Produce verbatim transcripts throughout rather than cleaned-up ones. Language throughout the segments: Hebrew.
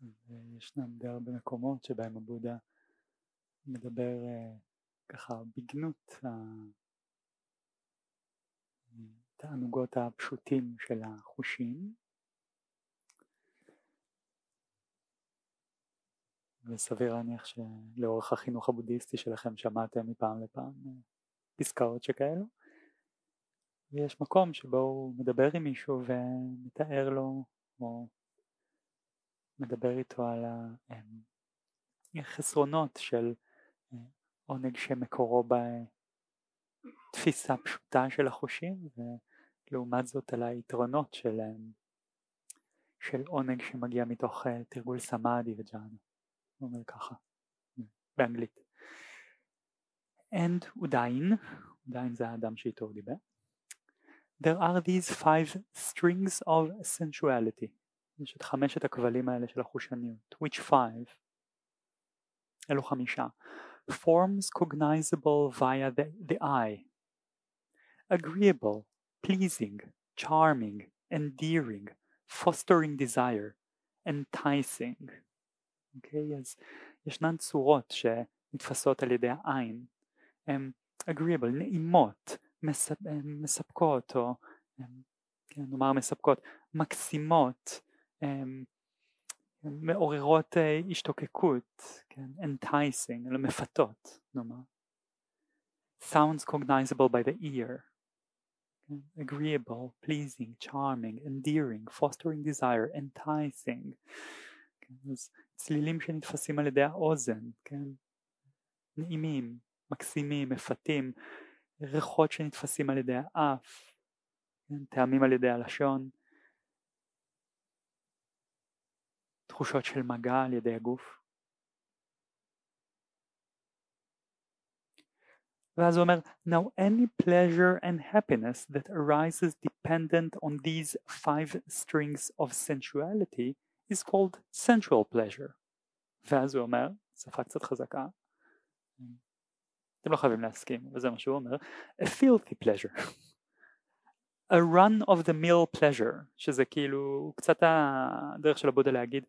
וישנם די הרבה מקומות שבהם הבודה מדבר ככה בגנות התענוגות הפשוטים של החושים, וסביר להניח שלאורך החינוך הבודהיסטי שלכם שמעתם מפעם לפעם פסקאות שכאלו, ויש מקום שבו הוא מדבר עם מישהו ומתאר לו או מדבר איתו על החסרונות של עונג שמקורו בתפיסה פשוטה של החושים, ולעומת זאת על היתרונות של, של עונג שמגיע מתוך תרגול סמאדי וג'אנה. הוא אומר ככה באנגלית. And Udain, Udain זה האדם שאיתו הוא דיבר. There are these five strings of sensuality. יש את חמשת הכבלים האלה של החושניות. Which five? אלו חמישה. Forms cognizable via the, the eye. Agreeable, pleasing, charming, endearing, fostering desire, enticing. אוקיי, אז ישנן צורות שנתפסות על ידי העין. הן agreeable, נעימות, מספקות, או כן, נאמר מספקות, מקסימות, מעוררות השתוקקות, כן, enticing, אלא מפתות, נאמר. Sounds cognizable by the ear. כן, agreeable, pleasing, charming, endearing, fostering desire, enticing. כן, אז צלילים שנתפסים על ידי האוזן, כן, נעימים, מקסימים, מפתים, ריחות שנתפסים על ידי האף, כן, טעמים על ידי הלשון, תחושות של מגע על ידי הגוף. ואז הוא אומר, now any pleasure and happiness that arises dependent on these five strings of sensuality is called sensual pleasure. ואז הוא אומר, שפה קצת חזקה, אתם לא חייבים להסכים, וזה מה שהוא אומר, a filthy pleasure, a run of the mill pleasure, שזה כאילו קצת הדרך של הבודה להגיד,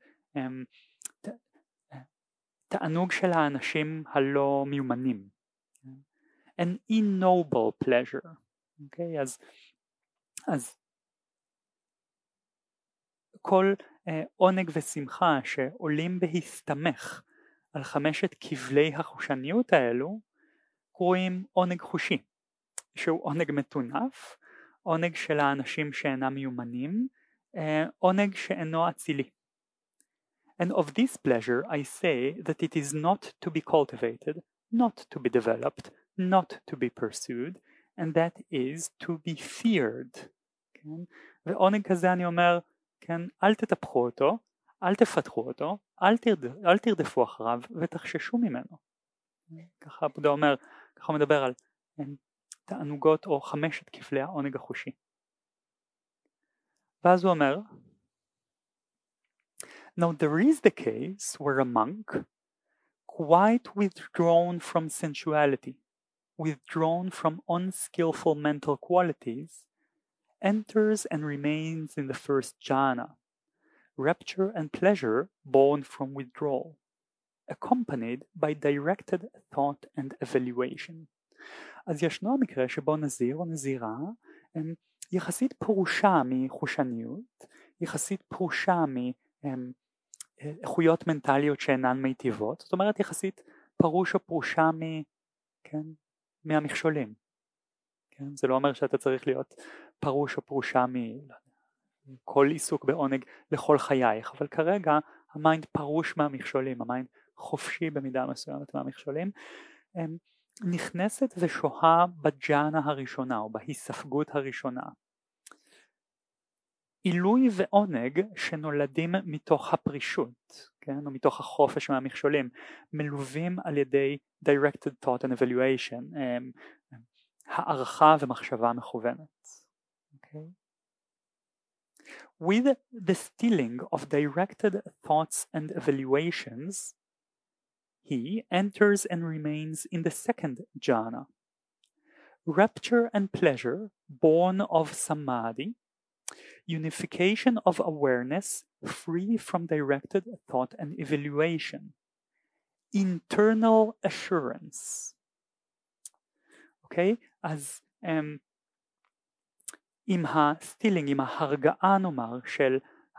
תענוג של האנשים הלא מיומנים, an ignoble pleasure, okay? אז, אז כל עונג ושמחה שעולים בהסתמך על חמשת כבלי החושניות האלו, קוראים עונג חושי, שהוא עונג מטונף, עונג של האנשים שאינם מיומנים, עונג שאינו אצילי. And of this pleasure I say that it is not to be cultivated, not to be developed, not to be pursued, and that is to be feared. כן? ועונג כזה אני אומר, כן, אל תטפחו אותו, אל תפתחו אותו, אל, תרד, אל תרדפו אחריו ותחששו ממנו. ככה הבודה אומר, ככה הוא מדבר על תענוגות או חמשת כפלי העונג החושי. ואז הוא אומר, now there is the case where a monk, quite withdrawn from sensuality, withdrawn from unskillful mental qualities, enters and remains in the first jhana, rapture and pleasure born from withdrawal, accompanied by directed thought and evaluation. אז ישנו המקרה שבו נזיר או נזירה הם יחסית פרושה מחושניות, יחסית פרושה מאיכויות מנטליות שאינן מיטיבות, זאת אומרת יחסית פרוש או פרושה מ, כן, מהמכשולים. כן? זה לא אומר שאתה צריך להיות פרוש או פרושה מכל עיסוק בעונג לכל חייך, אבל כרגע המיינד פרוש מהמכשולים, המיינד חופשי במידה מסוימת מהמכשולים, נכנסת ושוהה בג'אנה הראשונה או בהיספגות הראשונה. עילוי ועונג שנולדים מתוך הפרישות, כן? או מתוך החופש מהמכשולים, מלווים על ידי directed thought and evaluation, הערכה ומחשבה מכוונת. Okay? With the stilling of directed thoughts and evaluations, he enters and remains in the second jhana. Rapture and pleasure, born of samadhi, unification of awareness free from directed thought and evaluation, internal assurance. אוקיי? אז um, עם הסטילינג, עם ההרגעה נאמר של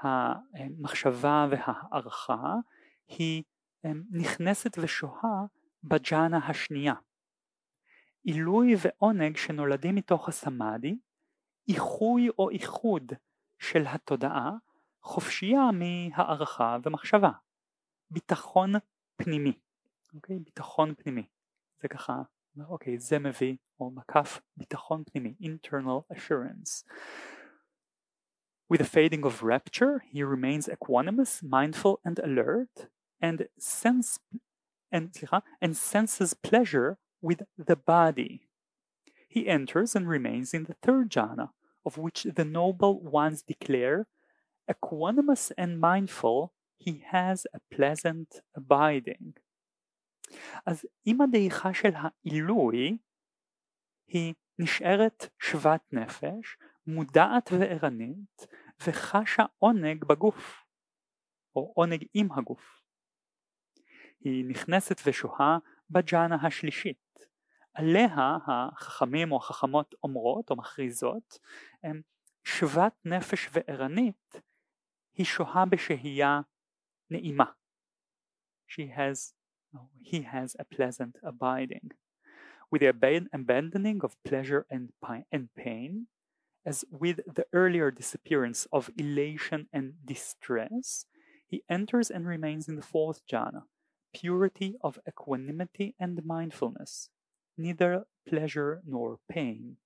המחשבה והערכה, היא um, נכנסת ושוהה בג'אנה השנייה. עילוי ועונג שנולדים מתוך הסמאדי, איחוי או איחוד של התודעה, חופשייה מהערכה ומחשבה. ביטחון פנימי. אוקיי? ביטחון פנימי. זה ככה, אוקיי, זה מביא, או מקף, ביטחון פנימי. Internal assurance. With the fading of rapture, he remains equanimous, mindful and alert, and sense and, and senses pleasure with the body. He enters and remains in the third jhana, of which the noble ones declare, equanimous and mindful, he has a pleasant abiding. אז עם הדעיכה של העילוי, היא נשארת שוות נפש, מודעת וערנית, וחשה עונג בגוף, או עונג עם הגוף. היא נכנסת ושוהה בג'אנה השלישית. עליה החכמים או החכמות אומרות או מכריזות, שוות נפש וערנית, היא שוהה בשהייה נעימה. She has, he has a pleasant abiding. With the abandoning of pleasure and pain, as with the earlier disappearance of elation and distress, he enters and remains in the fourth jhana, purity of equanimity and mindfulness, neither pleasure nor pain.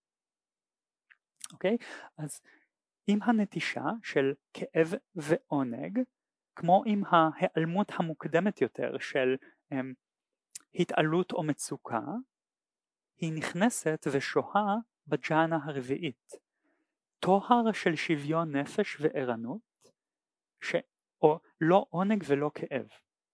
אוקיי? אז עם הנטישה של כאב ועונג, כמו עם ההיעלמות המוקדמת יותר של um, התעלות או מצוקה, היא נכנסת ושוהה בג'אנה הרביעית, טוהר של שוויון נפש וערנות, ש... או לא עונג ולא כאב.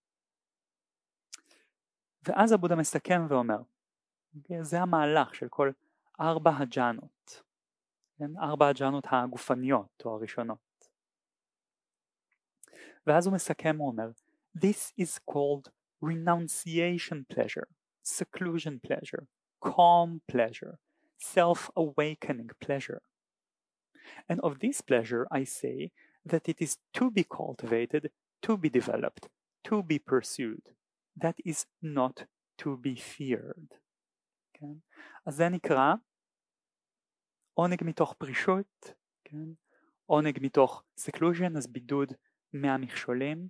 ואז הבודה מסכם ואומר, זה המהלך של כל ארבע הג'אנות, ארבע הג'אנות הגופניות או הראשונות. ואז הוא מסכם ואומר, This is called renunciation pleasure, seclusion pleasure, calm pleasure, self-awakening pleasure. And of this pleasure I say that it is to be cultivated, to be developed, to be pursued. That is not to be feared. כן? אז זה נקרא עונג מתוך פרישות, כן? עונג מתוך seclusion, אז בידוד מהמכשולים,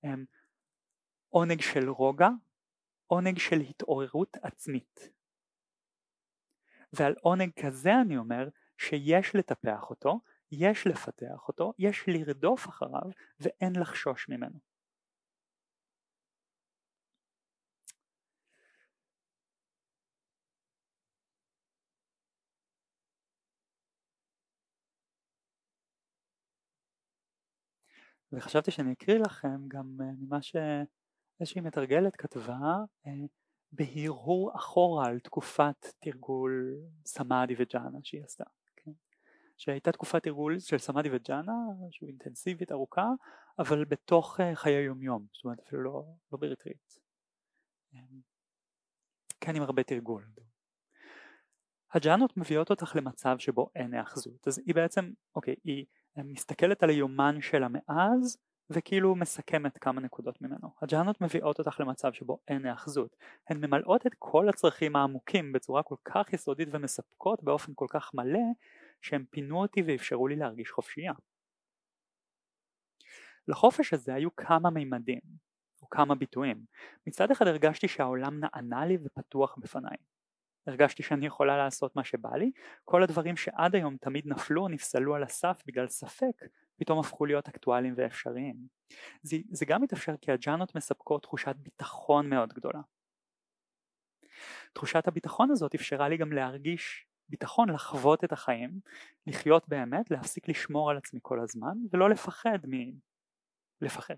עונג של רוגע, עונג של התעוררות עצמית. ועל עונג כזה אני אומר שיש לטפח אותו, יש לפתח אותו, יש לרדוף אחריו ואין לחשוש ממנו. וחשבתי שאני אקריא לכם גם ממה שאיזושהי מתרגלת כתבה, בהרהור אחורה על תקופת תרגול סמאדי וג'אנה שהיא עשתה. כן? שהייתה תקופת תרגול של סמאדי וג'אנה, שהיא אינטנסיבית ארוכה, אבל בתוך חיי יומיום, זאת אומרת אפילו לא, לא בריטריט. כן, עם הרבה תרגול. הג'אנות מביאות אותך למצב שבו אין האחזות, אז היא בעצם, אוקיי, היא מסתכלת על היומן שלה מאז וכאילו מסכמת כמה נקודות ממנו. הג'אנות מביאות אותך למצב שבו אין האחזות, הן ממלאות את כל הצרכים העמוקים בצורה כל כך יסודית ומספקות באופן כל כך מלא שהם פינו אותי ואפשרו לי להרגיש חופשייה. לחופש הזה היו כמה מימדים או כמה ביטויים. מצד אחד הרגשתי שהעולם נענה לי ופתוח בפניי, הרגשתי שאני יכולה לעשות מה שבא לי, כל הדברים שעד היום תמיד נפלו או נפסלו על הסף בגלל ספק, פתאום הפכו להיות אקטואליים ואפשריים. זה, זה גם מתאפשר כי הג'אנות מספקות תחושת ביטחון מאוד גדולה. תחושת הביטחון הזאת אפשרה לי גם להרגיש ביטחון, לחוות את החיים, לחיות באמת, להפסיק לשמור על עצמי כל הזמן, ולא לפחד מלפחד.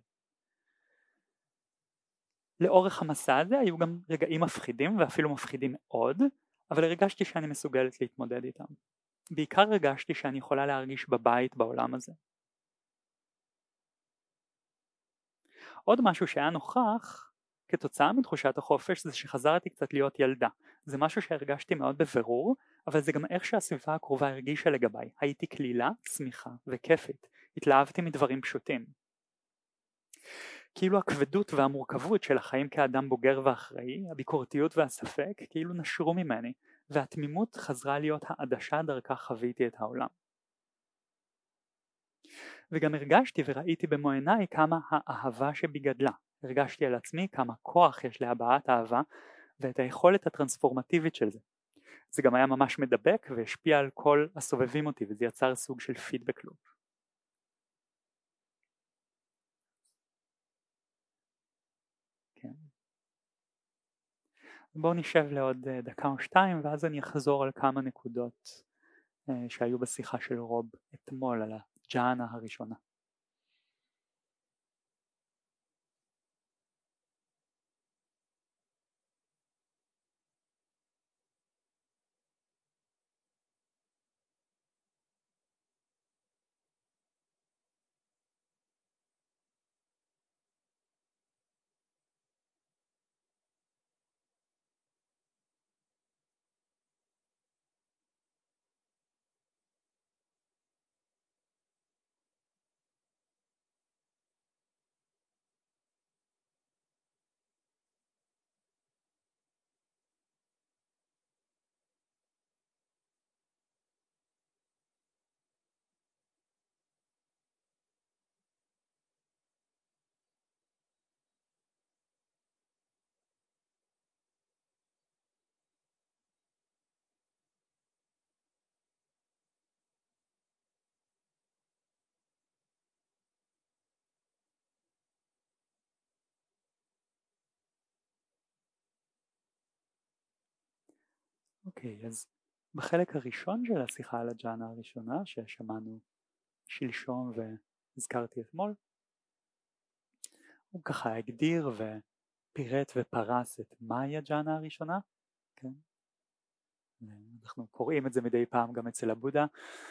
לאורך המסע הזה היו גם רגעים מפחידים ואפילו מפחידים מאוד, אבל הרגשתי שאני מסוגלת להתמודד איתם. בעיקר הרגשתי שאני יכולה להרגיש בבית בעולם הזה. עוד משהו שהיה נוכח כתוצאה מתחושת החופש זה שחזרתי קצת להיות ילדה. זה משהו שהרגשתי מאוד בבירור, אבל זה גם איך שהסביבה הקרובה הרגישה לגביי. הייתי כלילה, שמחה וכיפית. התלהבתי מדברים פשוטים. כאילו הכבדות והמורכבות של החיים כאדם בוגר ואחראי, הביקורתיות והספק, כאילו נשרו ממני, והתמימות חזרה להיות העדשה דרכה חוויתי את העולם. וגם הרגשתי וראיתי במו עיניי כמה האהבה שבי גדלה. הרגשתי על עצמי כמה כוח יש להבעת אהבה ואת היכולת הטרנספורמטיבית של זה. זה גם היה ממש מדבק והשפיע על כל הסובבים אותי, וזה יצר סוג של פידבק לופ. כן. בואו נשב לעוד דקה או שתיים ואז אני אחזור על כמה נקודות שהיו בשיחה של רוב אתמול על הג'אנה הראשונה. אוקיי, אז בחלק הראשון של השיחה על הג'אנה הראשונה ששמענו שלשום והזכרתי אתמול, הוא ככה הגדיר ופירט ופרס את מהי הג'אנה הראשונה, כן? אנחנו קוראים את זה מדי פעם גם אצל הבודה.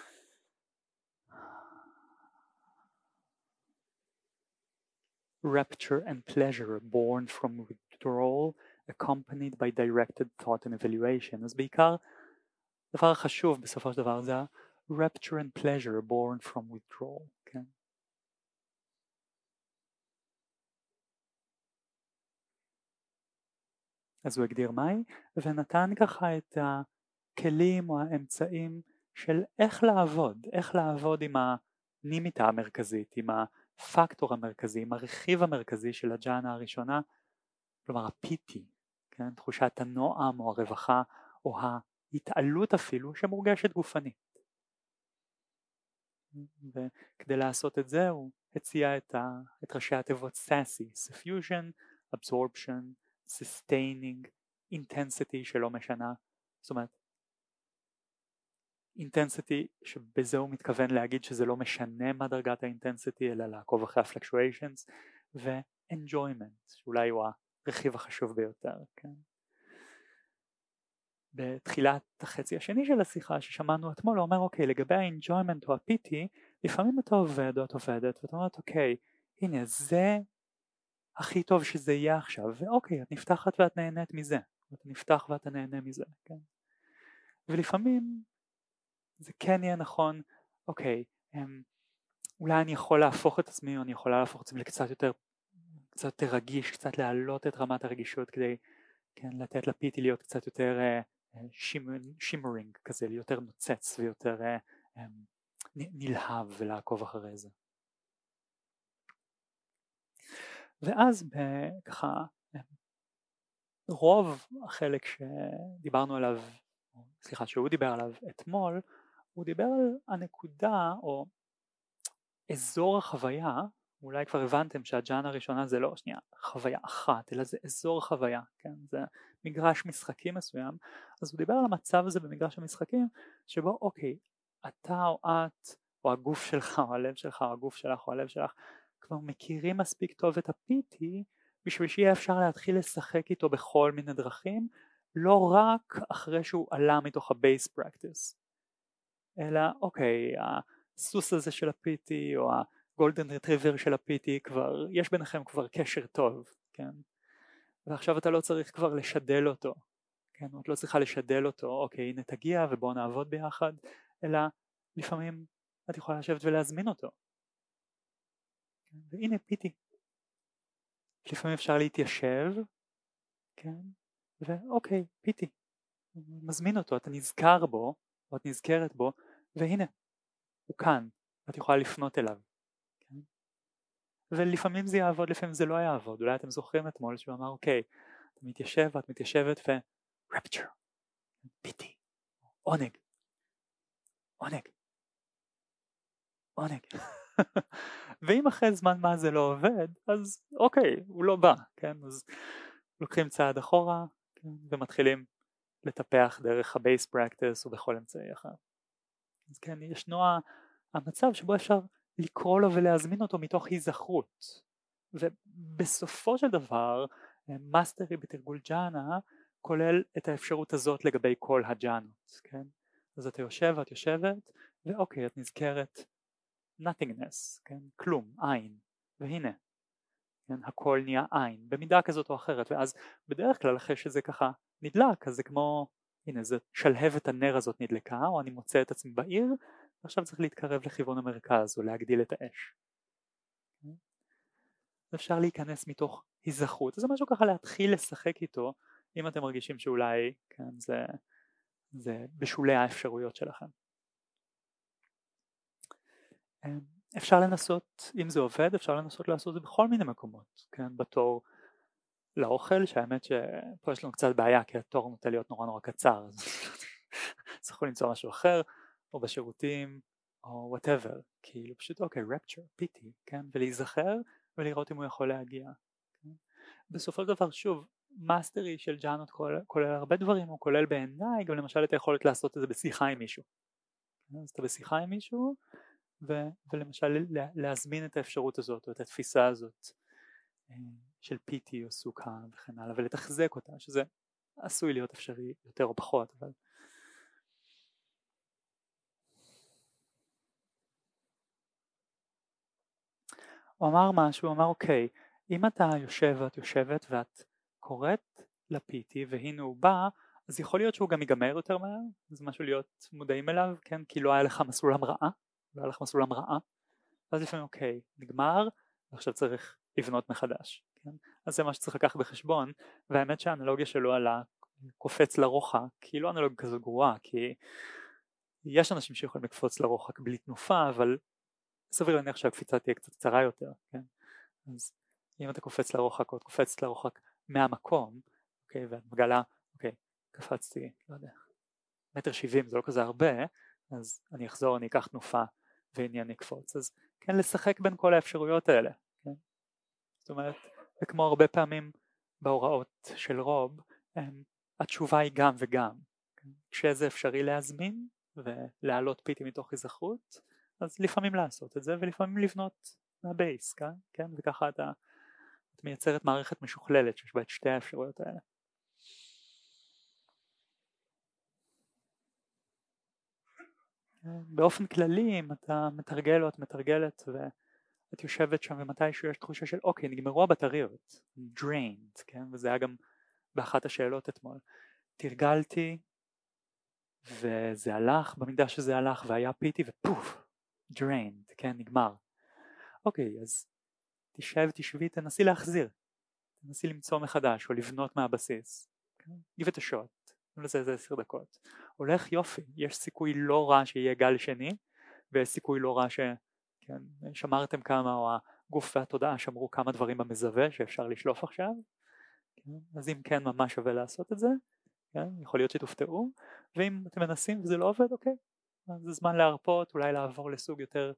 Rapture and pleasure born from withdrawal accompanied by directed thought and evaluation. אז בעיקר דבר חשוב בסופו של דבר זה rapture and pleasure born from withdrawal, כן? אז הוא הגדיר מהי ונתן ככה את הכלים או האמצעים של איך לעבוד, איך לעבוד עם הנימיטה המרכזית, עם הפקטור המרכזי, עם הרכיב המרכזי של הג'אנה הראשונה, כלומר הפיטי, כן? תחושת הנועם או הרווחה או ההתעלות אפילו שמורגשת גופנית. וכדי לעשות את זה הוא הציע את, ה, את ראשי התיבות סאסי, suffusion, absorption, sustaining, intensity שלא משנה, זאת אומרת intensity שבזה הוא מתכוון להגיד שזה לא משנה מה דרגת האינטנסיטי אלא לעקוב אחרי הפלקטואשנס, ו-enjoyment שאולי הוא הרכיב החשוב ביותר, כן? בתחילת החצי השני של השיחה ששמענו אתמול הוא אומר אוקיי לגבי ה-enjoyment או ה-pity לפעמים אתה עובד או את עובדת ואתה אומרת אוקיי הנה זה הכי טוב שזה יהיה עכשיו ואוקיי את נפתחת ואת נהנית מזה, אתה נפתח ואתה נהנה מזה, כן? ולפעמים זה כן יהיה נכון אוקיי הם, אולי אני יכול להפוך את עצמי או אני יכולה להפוך את עצמי לקצת יותר קצת יותר רגיש, קצת להעלות את רמת הרגישות כדי כן, לתת לפיטי להיות קצת יותר שימרינג uh, כזה, יותר נוצץ ויותר uh, um, נלהב ולעקוב אחרי זה. ואז ככה רוב החלק שדיברנו עליו, סליחה שהוא דיבר עליו אתמול, הוא דיבר על הנקודה או אזור החוויה, אולי כבר הבנתם שהג'אנה הראשונה זה לא שנייה חוויה אחת אלא זה אזור חוויה, כן? זה מגרש משחקים מסוים. אז הוא דיבר על המצב הזה במגרש המשחקים שבו אוקיי אתה או את או הגוף שלך או הלב שלך או הגוף שלך או הלב שלך כבר מכירים מספיק טוב את הפיטי בשביל שיהיה אפשר להתחיל לשחק איתו בכל מיני דרכים, לא רק אחרי שהוא עלה מתוך הבייס פרקטיס, אלא אוקיי, הסוס הזה של הפיטי או הגולדן רטריבר של הפיטי, כבר יש ביניכם כבר קשר טוב, כן? ועכשיו אתה לא צריך כבר לשדל אותו, כן? את לא צריכה לשדל אותו, אוקיי הנה תגיע ובואו נעבוד ביחד, אלא לפעמים את יכולה לשבת ולהזמין אותו, כן? והנה פיטי, לפעמים אפשר להתיישב, כן? ואוקיי פיטי, מזמין אותו, אתה נזכר בו או את נזכרת בו, והנה הוא כאן, את יכולה לפנות אליו, כן? ולפעמים זה יעבוד, לפעמים זה לא יעבוד. אולי אתם זוכרים אתמול שהוא אמר אוקיי, אתה מתיישב ואת מתיישבת ו rapture, פיטי, עונג, עונג, עונג. ואם אחרי זמן מה זה לא עובד, אז אוקיי, הוא לא בא, כן? אז לוקחים צעד אחורה, כן? ומתחילים לטפח דרך הבייס פרקטיס ובכל אמצעי אחר. אז כן, ישנו המצב שבו אפשר לקרוא לו ולהזמין אותו מתוך היזכרות, ובסופו של דבר מאסטרי בתרגול ג'אנה כולל את האפשרות הזאת לגבי כל הג'אנות, כן? אז אתה יושב ואת יושבת ואוקיי את נזכרת nothingness, כן? כלום, עין, והנה, כן? הכל נהיה עין במידה כזאת או אחרת, ואז בדרך כלל אחרי שזה ככה נדלק, אז זה כמו הנה זה שלהבת הנר הזאת נדלקה, או אני מוצא את עצמי בעיר ועכשיו צריך להתקרב לכיוון המרכז או להגדיל את האש. אפשר להיכנס מתוך היזכרות, זה משהו ככה להתחיל לשחק איתו אם אתם מרגישים שאולי כן, זה, זה בשולי האפשרויות שלכם. אפשר לנסות, אם זה עובד אפשר לנסות לעשות את זה בכל מיני מקומות, כן? בתור לאוכל, שהאמת שפה יש לנו קצת בעיה כי התור נוטה להיות נורא נורא קצר, אז צריכו למצוא משהו אחר, או בשירותים או whatever, כאילו פשוט אוקיי rapture, פיטי, כן? ולהיזכר ולראות אם הוא יכול להגיע, כן? בסופו של דבר שוב מאסטרי של ג'אנות כולל, כולל הרבה דברים, הוא כולל בעיניי גם למשל את היכולת לעשות את זה בשיחה עם מישהו, כן? אז אתה בשיחה עם מישהו ו- ולמשל להזמין את האפשרות הזאת או את התפיסה הזאת של פיטי או סוכה וכן הלאה ולתחזק אותה, שזה עשוי להיות אפשרי יותר או פחות, אבל הוא אמר משהו, הוא אמר אוקיי, אם אתה יושב ואת יושבת ואת קוראת לפיטי והנה הוא בא, אז יכול להיות שהוא גם ייגמר יותר מהר, זה משהו להיות מודעים אליו, כן? כי לא היה לך מסלול המראה, לא היה לך מסלול המראה, אז לפעמים אוקיי, נגמר, ועכשיו צריך לבנות מחדש, כן? אז זה מה שצריך לקחת בחשבון, והאמת שהאנלוגיה שלו על הקופץ לרוחק, כי היא לא אנלוגיה כזו גרועה, כי יש אנשים שיכולים לקפוץ לרוחק בלי תנופה, אבל סביר להניח שהקפיצה תהיה קצת קצרה יותר, כן? אז אם אתה קופץ לרוחק או את קופצת לרוחק מהמקום, אוקיי, ואת מגלה, אוקיי, קפצתי, לא יודע, מטר שבעים זה לא כזה הרבה, אז אני אחזור, אני אקח תנופה ועניין נקפוץ, אז כן, לשחק בין כל האפשרויות האלה, כן? זאת אומרת, וכמו הרבה פעמים בהוראות של רוב, התשובה היא גם וגם, כן? כשזה אפשרי להזמין ולהעלות פיטי מתוך היזכרות, אז לפעמים לעשות את זה ולפעמים לבנות מהבייס, כן? כן? וככה אתה, את מייצרת מערכת משוכללת שיש בה את שתי האפשרויות האלה. באופן כללי אם אתה מתרגל או את מתרגלת ואת יושבת שם ומתישהו יש תחושה של אוקיי נגמרו הבטריות, drained, כן? וזה היה גם באחת השאלות אתמול, תרגלתי וזה הלך במידה שזה הלך והיה פיטי ופוף, drained, כן? נגמר. אוקיי, אז תשב, תשבי, תנסי להחזיר, תנסי למצוא מחדש או לבנות מהבסיס, כן? give it a shot, לזה זה עשר דקות, הולך יופי, יש סיכוי לא רע שיהיה גל שני, ויש סיכוי לא רע ש... כן, שמרתם כמה, או הגוף והתודעה שמרו כמה דברים במזווה שאפשר לשלוף עכשיו, כן? אז אם כן ממש שווה לעשות את זה, כן? יכול להיות שתופתעו, ואם אתם מנסים וזה לא עובד, אוקיי, אז זה זמן להרפות, אולי לעבור לסוג יותר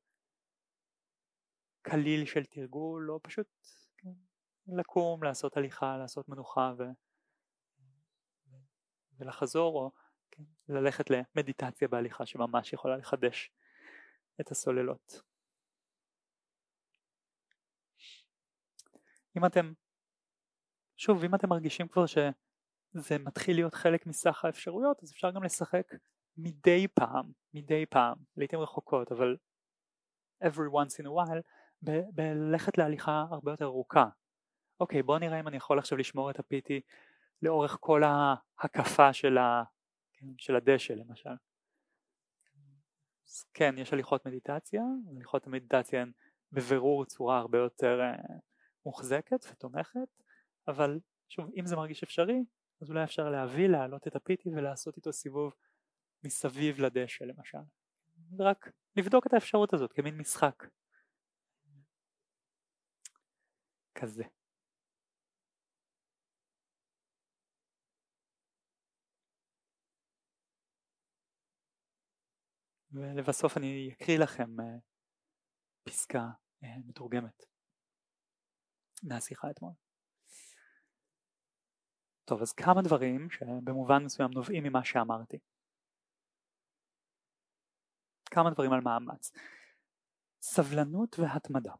קליל של תרגול, או פשוט כן, לקום, לעשות הליכה, לעשות מנוחה ו... ולחזור, או כן, ללכת למדיטציה בהליכה שממש יכולה לחדש את הסוללות. אם אתם, שוב, אם אתם מרגישים כבר שזה מתחיל להיות חלק מסך האפשרויות, אז אפשר גם לשחק מדי פעם, מדי פעם, לעתים רחוקות, אבל every once in a while, ב- בללכת להליכה הרבה יותר ארוכה. אוקיי, בוא נראה אם אני יכול עכשיו לשמור את ה-פי טי לאורך כל ההקפה של, ה, כן, של הדשא למשל. אז כן, יש הליכות מדיטציה, הליכות המדיטציה הן בבירור צורה הרבה יותר uh, מוחזקת ותומכת, אבל שוב, אם זה מרגיש אפשרי, אז אולי אפשר להביא, להעלות את ה-פי טי ולעשות איתו סיבוב מסביב לדשא למשל. רק לבדוק את האפשרות הזאת כמין משחק. כזה. ולבסוף אני אקריא לכם uh, פסקה uh, מתורגמת מהשיחה אתמול. טוב, אז כמה דברים שבמובן מסוים נובעים ממה שאמרתי. כמה דברים על מאמץ. סבלנות והתמדה.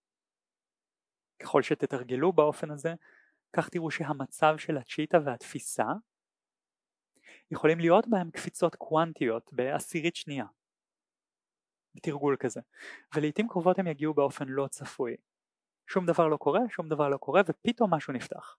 ככל שתתרגלו באופן הזה, כך תראו שהמצב של הצ'יטה והתפיסה יכולים להיות בהם קפיצות קוונטיות בעשירית שנייה. בתרגול כזה. ולעיתים קרובות הם יגיעו באופן לא צפוי. שום דבר לא קורה, שום דבר לא קורה, ופתאום משהו נפתח.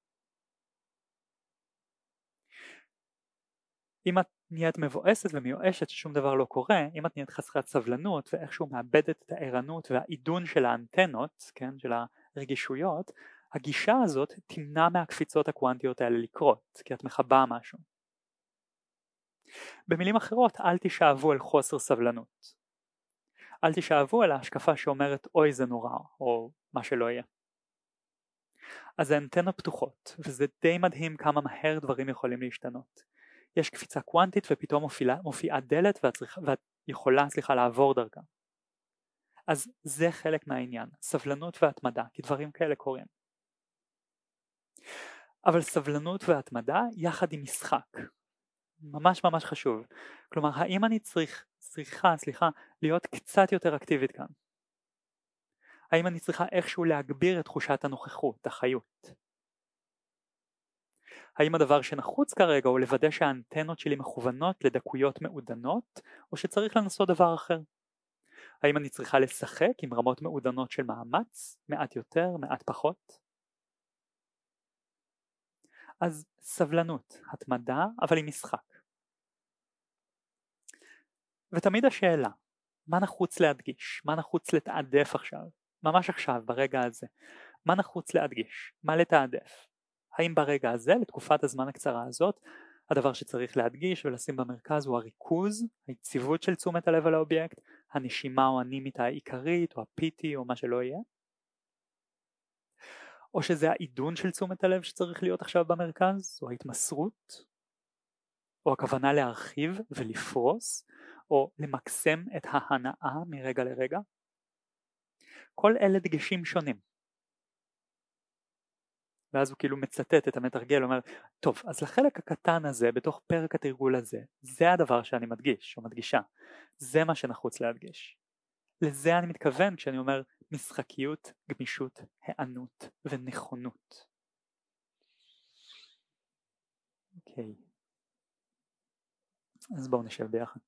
אם את נהיית מבואסת ומיואשת ששום דבר לא קורה, אם את נהיית חסרת סבלנות ואיכשהו מאבדת את הערנות והעידון של האנטנות, כן, של הרגישויות, הגישה הזאת תמנע מהקפיצות הקוונטיות האלה לקרות, כי את מחבאה משהו. במילים אחרות, אל תשאבו אל חוסר סבלנות. אל תשאבו אל ההשקפה שאומרת אוי זה נורא, או מה שלא יהיה. אז האנטנות פתוחות, וזה די מדהים כמה מהר דברים יכולים להשתנות. יש קפיצה קוונטית ופתאום מופיעה, מופיעה דלת ואת, צריכה, ואת יכולה סליחה, לעבור דרכה. אז זה חלק מהעניין, סבלנות והתמדה, כי דברים כאלה קורים. אבל סבלנות והתמדה יחד עם משחק. ממש ממש חשוב. כלומר, האם אני צריך, צריכה, סליחה, להיות קצת יותר אקטיבית כאן? האם אני צריכה איכשהו להגביר את תחושת הנוכחות, החיות? האם הדבר שנחוץ כרגע הוא לוודא שהאנטנות שלי מכוונות לדקויות מעודנות, או שצריך לנסות דבר אחר? האם אני צריכה לשחק עם רמות מעודנות של מאמץ, מעט יותר, מעט פחות? אז סבלנות, התמדה, אבל עם משחק. ותמיד השאלה, מה נחוץ להדגיש? מה נחוץ לתעדף עכשיו? ממש עכשיו, ברגע הזה. מה נחוץ להדגיש? מה לתעדף? האם ברגע הזה, לתקופת הזמן הקצרה הזאת, הדבר שצריך להדגיש ולשים במרכז הוא הריכוז, היציבות של תשומת הלב על האובייקט, הנשימה או הנימית העיקרית או ה-פי טי או מה שלא יהיה? או שזה העידון של תשומת הלב שצריך להיות עכשיו במרכז, או ההתמסרות, או הכוונה להרחיב ולפרוס, או למקסם את ההנאה מרגע לרגע? כל אלה דגשים שונים. ואז הוא כאילו מצטט את המתרגל, אומר, טוב, אז לחלק הקטן הזה, בתוך פרק התרגול הזה, זה הדבר שאני מדגיש, או מדגישה. זה מה שנחוץ להדגיש. לזה אני מתכוון כשאני אומר משחקיות, גמישות, הענות ונכונות. אוקיי. אז בואו נשב ביחד.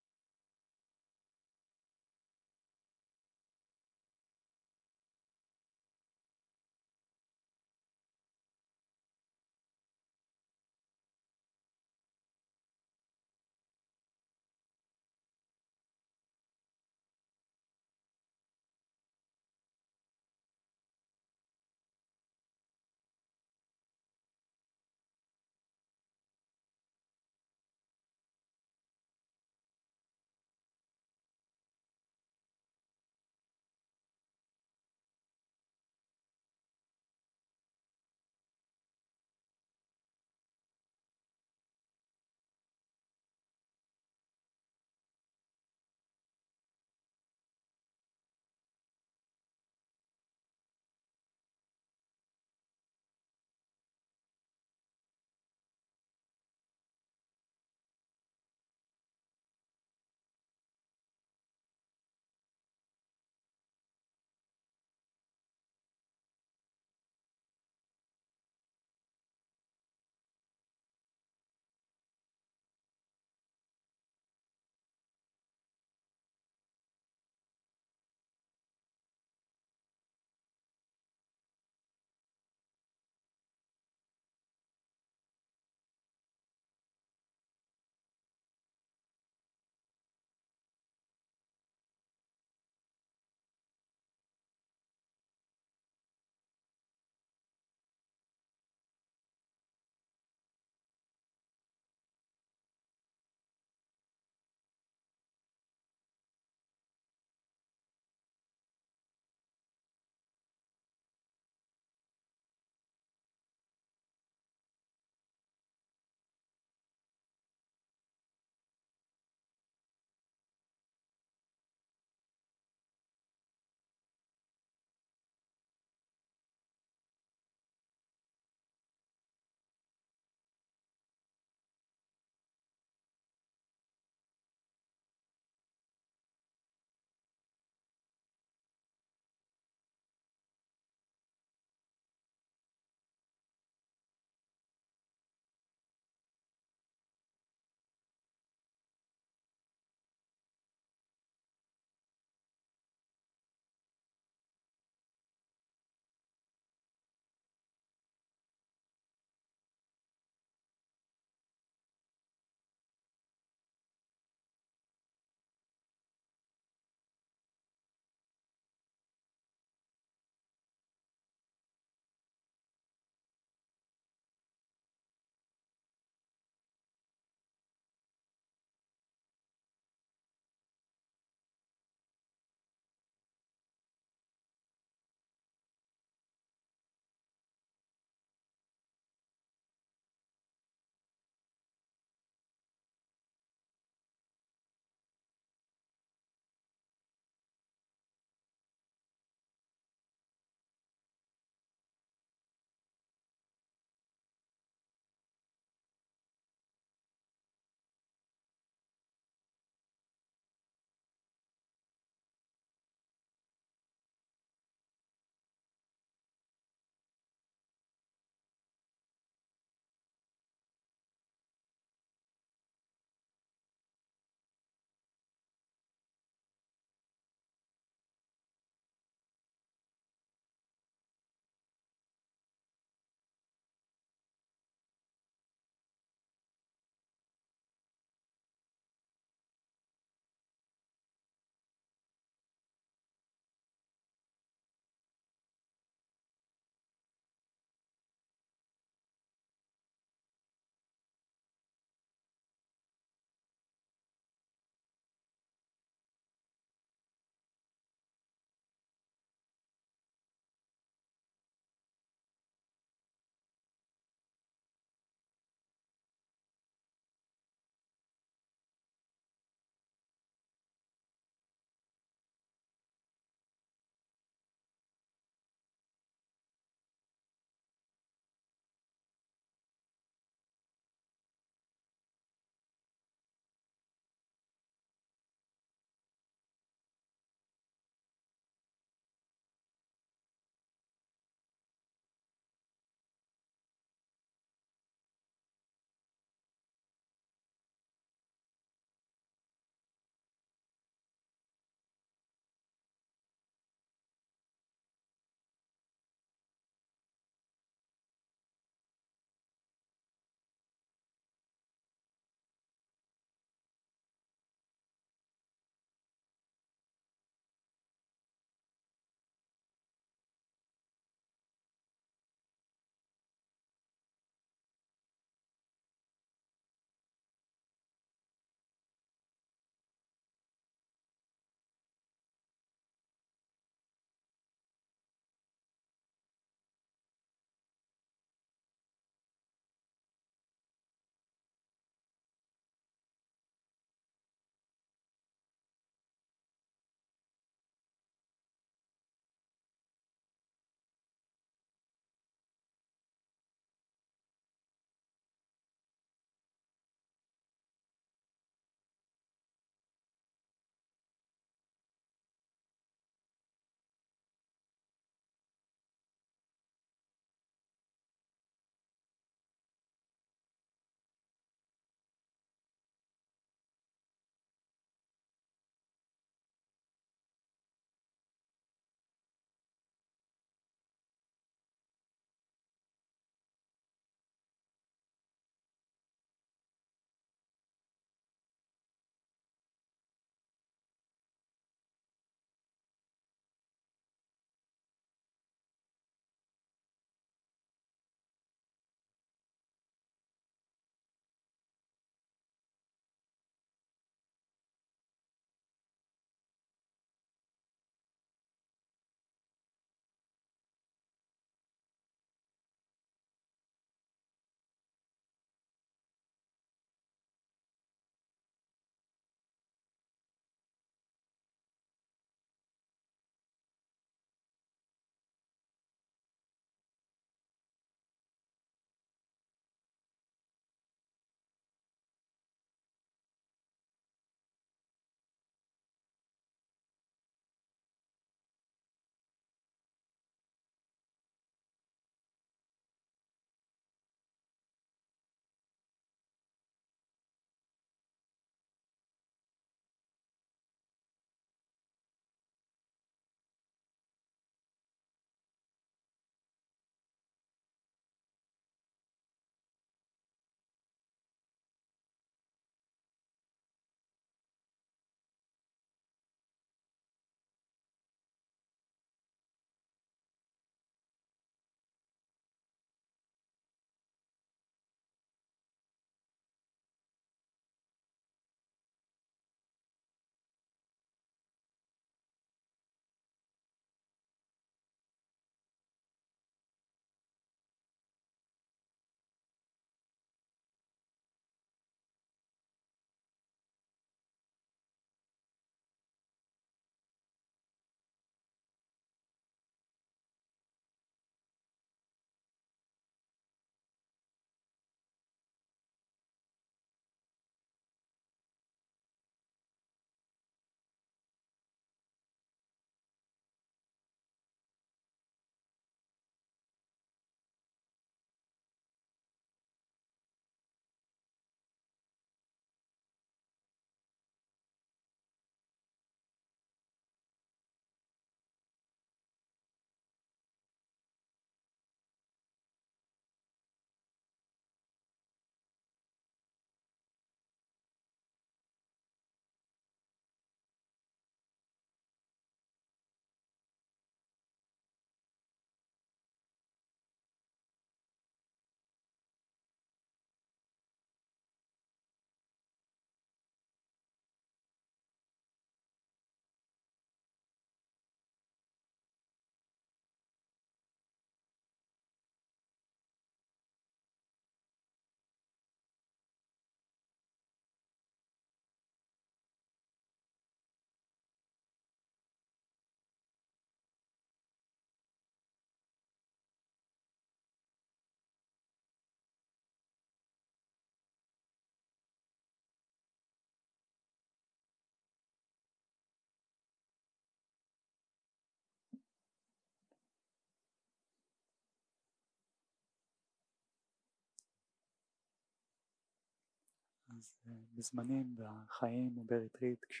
אז בזמנים בחיים ובריטריט כש...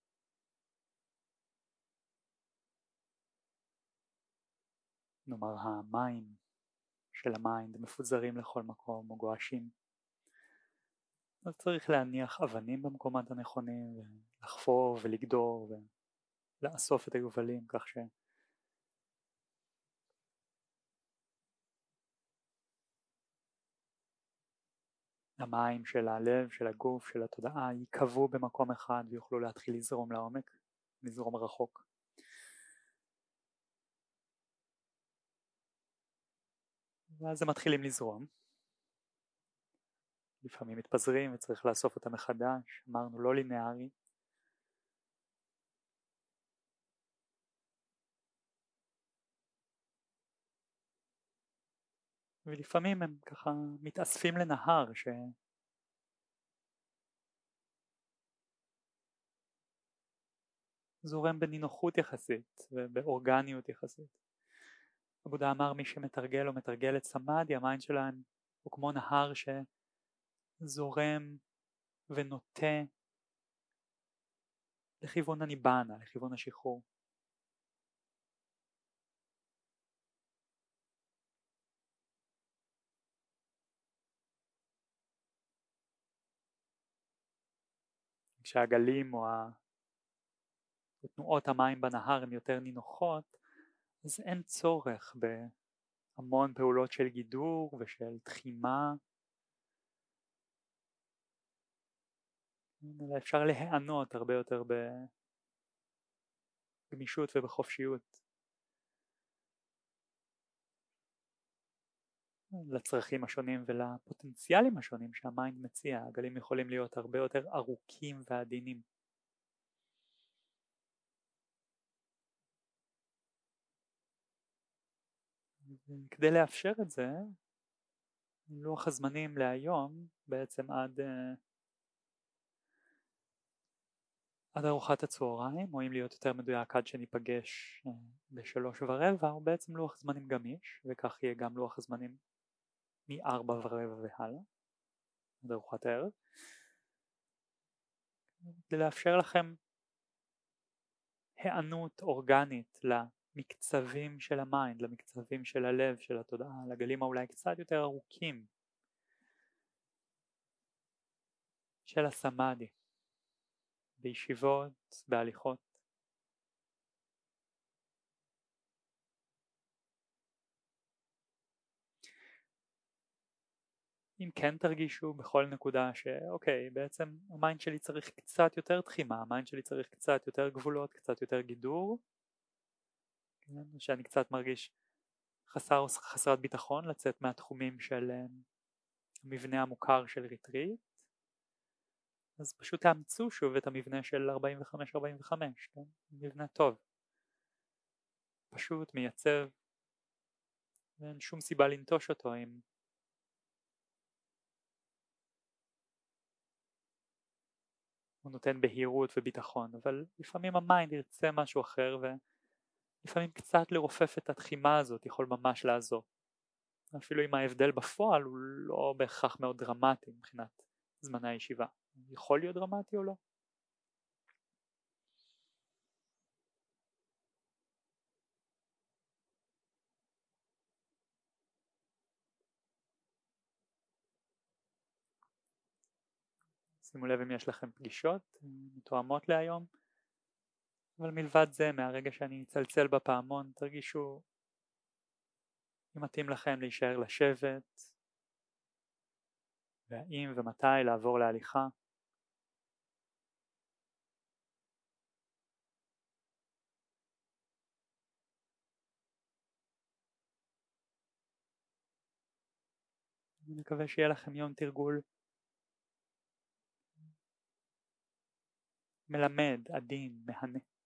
נאמר המים של המיינד מפוזרים לכל מקום או גועשים, אז צריך להניח אבנים במקומות הנכונים ולחפור ולגדור ולאסוף את היובלים כך שהמים של הלב, של הגוף, של התודעה ייקבעו במקום אחד ויוכלו להתחיל לזרום לעומק, לזרום רחוק. ואז הם מתחילים לזרום, לפעמים מתפזרים וצריך לאסוף אותם מחדש, אמרנו לא לינארי, ולפעמים הם ככה מתאספים לנהר שזורם בנינוחות יחסית ובאורגניות יחסית. הבודה אמר מי שמתרגל או מתרגל את סמאדי, המיינד שלהם הוא כמו נהר שזורם ונוטה לכיוון הניבנה, לכיוון השחרור. כשהגלים או תנועות המים בנהר הן יותר נינוחות, אז אין צורך בהמון פעולות של גידור ושל תחימה, אלא אפשר להיענות הרבה יותר בגמישות ובחופשיות לצרכים השונים ולפוטנציאלים השונים שהמיינד מציע. הגלים יכולים להיות הרבה יותר ארוכים ועדינים. כדי לאפשר את זה, לוח הזמנים להיום בעצם עד עד ארוחת הצהריים, או אם להיות יותר מדויק עד שניפגש בשלוש ורבע, הוא בעצם לוח זמנים גמיש, וכך יהיה גם לוח הזמנים מארבע ורבע והלאה, עד ארוחת הערב, כדי לאפשר לכם הענות אורגנית למקצבים של המיינד, למקצבים של הלב, של התודעה, לגלים אולי קצת יותר ארוכים של הסמאדי, בישיבות, בהליכות. אם כן תרגישו בכל נקודה שאוקיי, בעצם המיינד שלי צריך קצת יותר תחימה, המיינד שלי צריך קצת יותר גבולות, קצת יותר גידור, כן? שאני קצת מרגיש חסר, חסרת ביטחון לצאת מהתחומים של המבנה המוכר של ריטריט, אז פשוט תאמצו שוב את המבנה של ארבעים וחמש ארבעים וחמש, כן? מבנה טוב, פשוט מייצב, ואין שום סיבה לנטוש אותו אם הוא נותן בהירות וביטחון, אבל לפעמים המיינד ירצה משהו אחר, ולפעמים קצת לרופף את התחימה הזאת יכול ממש לעזור, אפילו אם ההבדל בפועל הוא לא בהכרח מאוד דרמטי מבחינת זמני הישיבה. יכול להיות דרמטי או לא? שימו לב אם יש לכם פגישות מתואמות להיום, אבל מלבד זה, מהרגע שאני אצלצל בפעמון, תרגישו אם מתאים לכם להישאר לשבת, והאם ומתי לעבור להליכה. אני מקווה שיהיה לכם יום תרגול מלמד, עדין, מהנה.